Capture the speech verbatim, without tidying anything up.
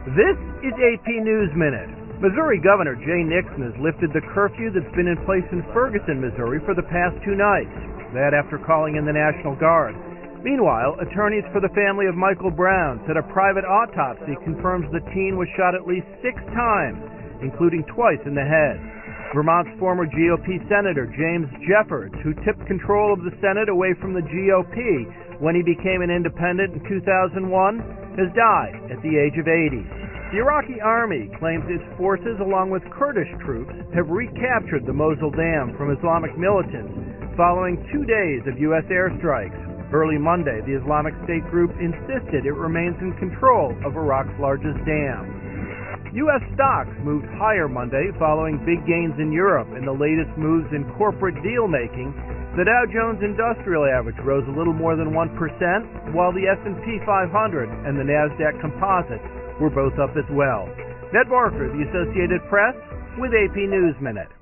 This is A P News Minute. Missouri Governor Jay Nixon has lifted the curfew that's been in place in Ferguson, Missouri for the past two nights. That after calling in the National Guard. Meanwhile, attorneys for the family of Michael Brown said a private autopsy confirms the teen was shot at least six times, including twice in the head. Vermont's former G O P Senator James Jeffords, who tipped control of the Senate away from the G O P when he became an independent in two thousand one, has died at the age of eighty. The Iraqi army claims its forces, along with Kurdish troops, have recaptured the Mosul Dam from Islamic militants following two days of U S airstrikes. Early Monday, the Islamic State group insisted it remains in control of Iraq's largest dam. U S stocks moved higher Monday following big gains in Europe and the latest moves in corporate deal-making. The Dow Jones Industrial Average rose a little more than one percent, while the S and P five hundred and the NASDAQ Composite were both up as well. Ned Barker, the Associated Press, with A P News Minute.